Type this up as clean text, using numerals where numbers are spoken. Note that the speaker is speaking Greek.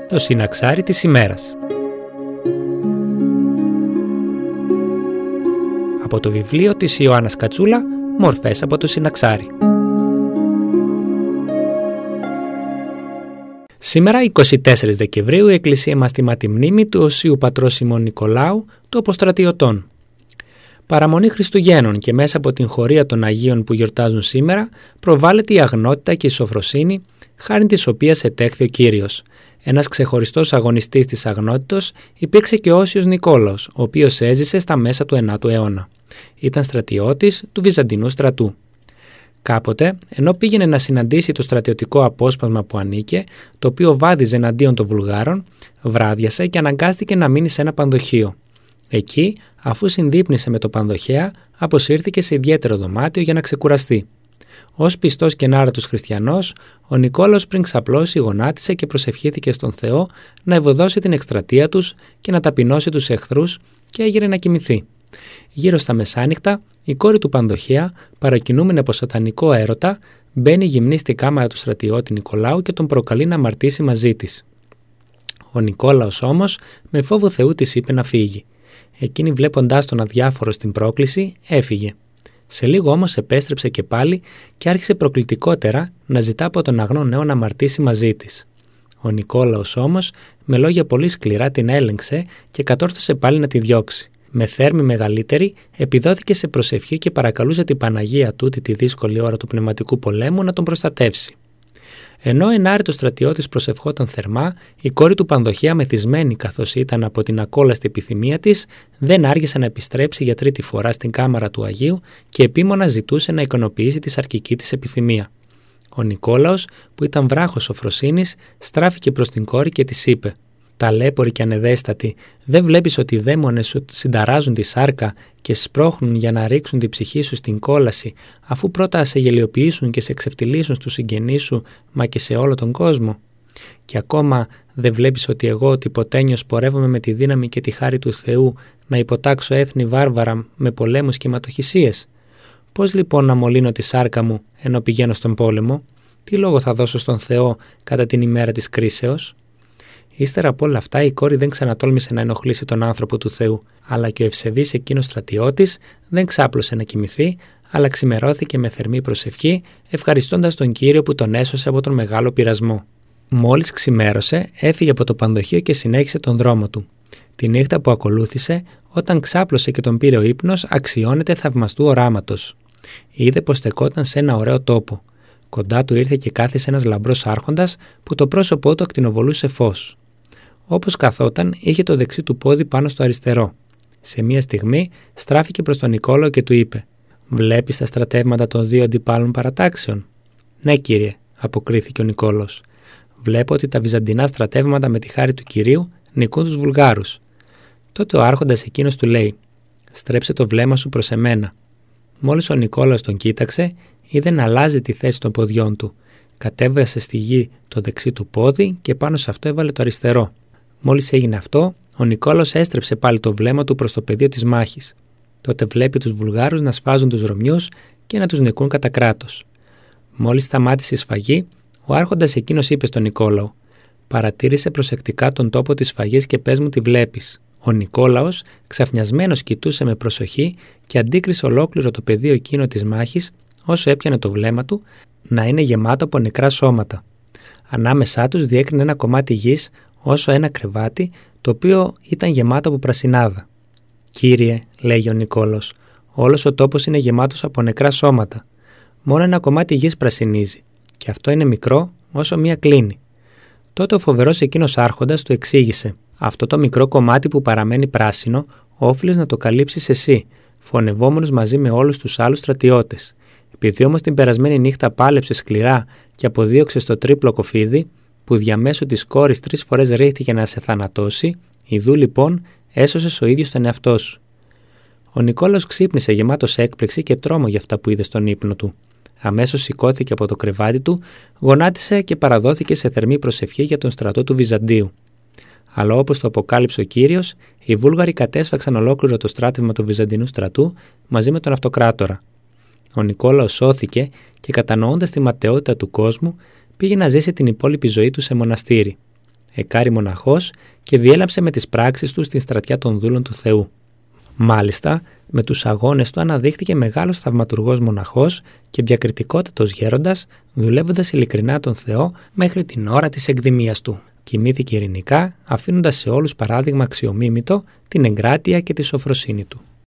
Το συναξάρι της ημέρας. Από το βιβλίο της Ιωάννας Κατσούλα, «Μορφές από το συναξάρι». Σήμερα, 24 Δεκεμβρίου, η Εκκλησία μας τιμά τη μνήμη του Οσίου Πατρός Σιμών Νικολάου, του Αποστρατιωτών. Παραμονή Χριστουγέννων και μέσα από την χωρία των Αγίων που γιορτάζουν σήμερα, προβάλλεται η αγνότητα και η σοφροσύνη, χάριν της οποίας ετέχθη ο Κύριος. Ένας ξεχωριστός αγωνιστής της αγνότητος υπήρξε και ο Όσιος Νικόλαος, ο οποίος έζησε στα μέσα του 9ου αιώνα. Ήταν στρατιώτης του Βυζαντινού στρατού. Κάποτε, ενώ πήγαινε να συναντήσει το στρατιωτικό απόσπασμα που ανήκε, το οποίο βάδιζε εναντίον των Βουλγάρων, βράδιασε και αναγκάστηκε να μείνει σε ένα πανδοχείο. Εκεί, αφού συνδείπνησε με το πανδοχέα, αποσύρθηκε σε ιδιαίτερο δωμάτιο για να ξεκουραστεί. Ως πιστός και ενάρετος χριστιανός, ο Νικόλαος πριν ξαπλώσει γονάτισε και προσευχήθηκε στον Θεό να ευωδώσει την εκστρατεία τους και να ταπεινώσει τους εχθρούς και έγειρε να κοιμηθεί. Γύρω στα μεσάνυχτα, η κόρη του πανδοχέα, παρακινούμενη από σατανικό έρωτα, μπαίνει γυμνή στη κάμαρα του στρατιώτη Νικολάου και τον προκαλεί να αμαρτήσει μαζί της. Ο Νικόλαος όμως, με φόβο Θεού της είπε να φύγει. Εκείνη, βλέποντάς τον αδιάφορο στην πρόκληση, έφυγε. Σε λίγο όμως επέστρεψε και πάλι και άρχισε προκλητικότερα να ζητά από τον αγνό νέο να αμαρτήσει μαζί της. Ο Νικόλαος όμως, με λόγια πολύ σκληρά, την έλεγξε και κατόρθωσε πάλι να τη διώξει. Με θέρμη μεγαλύτερη, επιδόθηκε σε προσευχή και παρακαλούσε την Παναγία τούτη τη δύσκολη ώρα του πνευματικού πολέμου να τον προστατεύσει. Ενώ ο ενάρετος στρατιώτης προσευχόταν θερμά, η κόρη του πανδοχέα, μεθυσμένη καθώς ήταν από την ακόλαστη επιθυμία της, δεν άργησε να επιστρέψει για τρίτη φορά στην κάμαρα του Αγίου και επίμονα ζητούσε να ικανοποιήσει τη σαρκική της επιθυμία. Ο Νικόλαος, που ήταν βράχος σοφροσύνης, στράφηκε προς την κόρη και της είπε: «Ταλέπορη και ανεδέστατη, δεν βλέπεις ότι οι δαίμονες σου συνταράζουν τη σάρκα και σπρώχνουν για να ρίξουν την ψυχή σου στην κόλαση, αφού πρώτα σε γελιοποιήσουν και σε ξεφτυλίσουν στους συγγενείς σου, μα και σε όλο τον κόσμο? Και ακόμα δεν βλέπεις ότι εγώ, ο τυποτένιος, πορεύομαι με τη δύναμη και τη χάρη του Θεού να υποτάξω έθνη βάρβαρα με πολέμους και αιματοχυσίες? Πώς λοιπόν να μολύνω τη σάρκα μου ενώ πηγαίνω στον πόλεμο? Τι λόγο θα δώσω στον Θεό κατά την ημέρα της κρίσεως?» Ύστερα από όλα αυτά, η κόρη δεν ξανατόλμησε να ενοχλήσει τον άνθρωπο του Θεού, αλλά και ο ευσεβής εκείνος στρατιώτης δεν ξάπλωσε να κοιμηθεί, αλλά ξημερώθηκε με θερμή προσευχή, ευχαριστώντας τον Κύριο που τον έσωσε από τον μεγάλο πειρασμό. Μόλις ξημέρωσε, έφυγε από το πανδοχείο και συνέχισε τον δρόμο του. Τη νύχτα που ακολούθησε, όταν ξάπλωσε και τον πήρε ο ύπνος, αξιώνεται θαυμαστού οράματος. Είδε πως στεκόταν σε ένα ωραίο τόπο. Κοντά του ήρθε και κάθισε ένας λαμπρός άρχοντας που το πρόσωπό του ακτινοβολούσε φως. Όπως καθόταν, είχε το δεξί του πόδι πάνω στο αριστερό. Σε μία στιγμή στράφηκε προς τον Νικόλαο και του είπε: «Βλέπεις τα στρατεύματα των δύο αντιπάλων παρατάξεων?» «Ναι, κύριε», αποκρίθηκε ο Νικόλαος. «Βλέπω ότι τα βυζαντινά στρατεύματα με τη χάρη του Κυρίου νικούν τους Βουλγάρους». Τότε ο άρχοντας εκείνος του λέει: «Στρέψε το βλέμμα σου προς εμένα». Μόλις ο Νικόλαος τον κοίταξε, είδε να αλλάζει τη θέση των ποδιών του. Κατέβασε στη γη το δεξί του πόδι και πάνω σε αυτό έβαλε το αριστερό. Μόλις έγινε αυτό, ο Νικόλαος έστρεψε πάλι το βλέμμα του προς το πεδίο της μάχης. Τότε βλέπει τους Βουλγάρους να σφάζουν τους Ρωμιούς και να τους νικούν κατά κράτος. Μόλις σταμάτησε η σφαγή, ο άρχοντας εκείνος είπε στον Νικόλαο: «Παρατήρησε προσεκτικά τον τόπο της σφαγής και πες μου τι βλέπεις». Ο Νικόλαος, ξαφνιασμένος, κοιτούσε με προσοχή και αντίκρισε ολόκληρο το πεδίο εκείνο της μάχης, όσο έπιανε το βλέμμα του, να είναι γεμάτο από νεκρά σώματα. Ανάμεσά τους διέκρινε ένα κομμάτι γης όσο ένα κρεβάτι, το οποίο ήταν γεμάτο από πρασινάδα. «Κύριε», λέγει ο Νικόλαος, «όλος ο τόπος είναι γεμάτος από νεκρά σώματα. Μόνο ένα κομμάτι γης πρασινίζει, και αυτό είναι μικρό όσο μία κλίνη». Τότε ο φοβερός εκείνος άρχοντας του εξήγησε: «Αυτό το μικρό κομμάτι που παραμένει πράσινο, όφιλες να το καλύψεις εσύ, φωνευόμενος μαζί με όλους τους άλλους στρατιώτες. Επειδή όμως την περασμένη νύχτα πάλεψε σκληρά και αποδίωξε το τρίπλο κοφίδι, που διαμέσου της κόρης 3 φορές ρίχτηκε να σε θανατώσει, ιδού λοιπόν έσωσες ο ίδιος τον εαυτό σου». Ο Νικόλαος ξύπνησε γεμάτος έκπληξη και τρόμο για αυτά που είδε στον ύπνο του. Αμέσως σηκώθηκε από το κρεβάτι του, γονάτισε και παραδόθηκε σε θερμή προσευχή για τον στρατό του Βυζαντίου. Αλλά όπως το αποκάλυψε ο Κύριος, οι Βούλγαροι κατέσφαξαν ολόκληρο το στράτευμα του Βυζαντινού στρατού μαζί με τον Αυτοκράτορα. Ο Νικόλαος σώθηκε και, κατανοώντας τη ματαιότητα του κόσμου, πήγε να ζήσει την υπόλοιπη ζωή του σε μοναστήρι. εκάρη μοναχός και διέλαψε με τις πράξεις του στην στρατιά των δούλων του Θεού. Μάλιστα, με τους αγώνες του αναδείχθηκε μεγάλος θαυματουργός μοναχός και διακριτικότατος γέροντας, δουλεύοντας ειλικρινά τον Θεό μέχρι την ώρα της εκδημίας του. Κοιμήθηκε ειρηνικά, αφήνοντας σε όλους παράδειγμα αξιομίμητο την εγκράτεια και τη σοφροσύνη του.